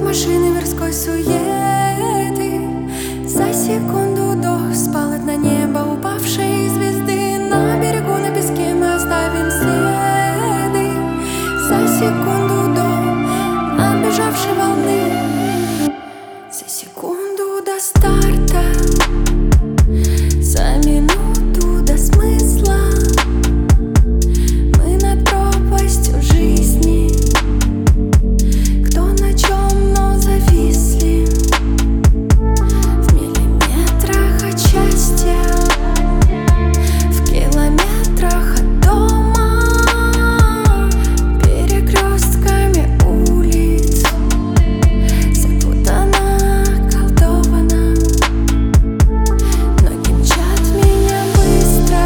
машины мирской суеты. За секунду до спалит на небо упавшие звезды. На берегу, на песке мы оставим следы. За секунду до набежавшей волны. За секунду до старта. За минуту до смысла. Мы над пропастью жизни. Кто на чем, но зависли. В миллиметрах от счастья, в километрах от дома, перекрестками улиц запутана, околдована. Ноги мчат меня быстро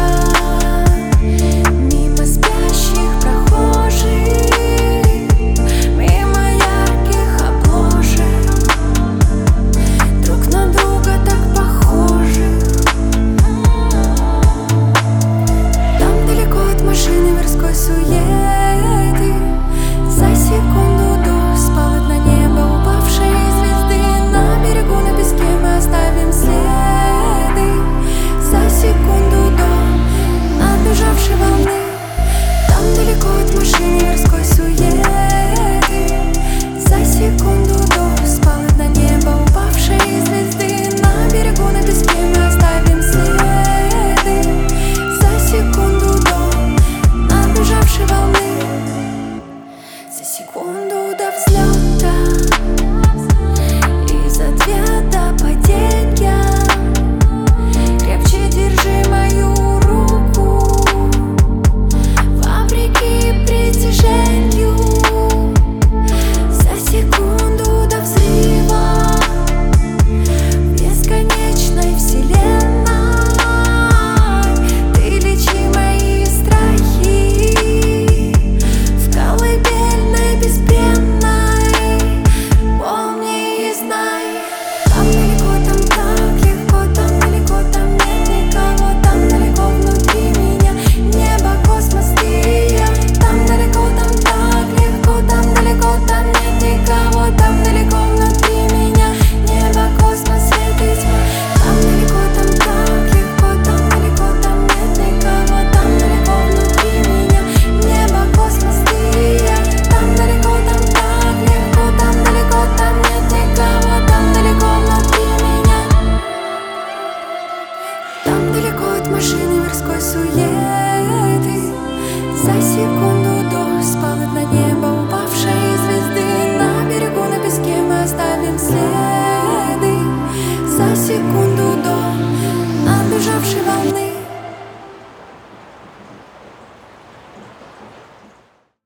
мимо спящих прохожих, мимо ярких обложек, друг на друга так похожих. Там далеко от машины мирской суеты. За секунду до спалит на небо упавшие звезды. На берегу, на песке мы оставим следы. За секунду до набежавшей волны. Там далеко от машины мирской суеты. За секунду до спалит на небо упавшие звезды. На берегу, на песке мы оставим следы. За секунду до набежавшей волны. За секунду до взлета и за две до падения. Крепче держи мою руку вопреки притяжению. За секунду до взрыва в бесконечной вселенной. Ты лечи мои страхи в колыбельной безбренной. Помни и знай, там далеко, там так легко, там далеко, там нет никого. Там далеко внутри меня небо, космос, ты и я. Там далеко, там так легко, там далеко, там нет никого. Там далеко внутри меня небо, космос, свет и тьма. Там далеко, там так легко, там далеко, там нет никого. Там далеко внутри меня небо, космос, ты и я. Там далеко, там так легко, там далеко, там нет никого. Там далеко внутри меня. Там далеко от машины мирской суеты. За секунду до спалит на небо упавшие звезды. На берегу, на песке мы оставим следы. За секунду до набежавшей волны.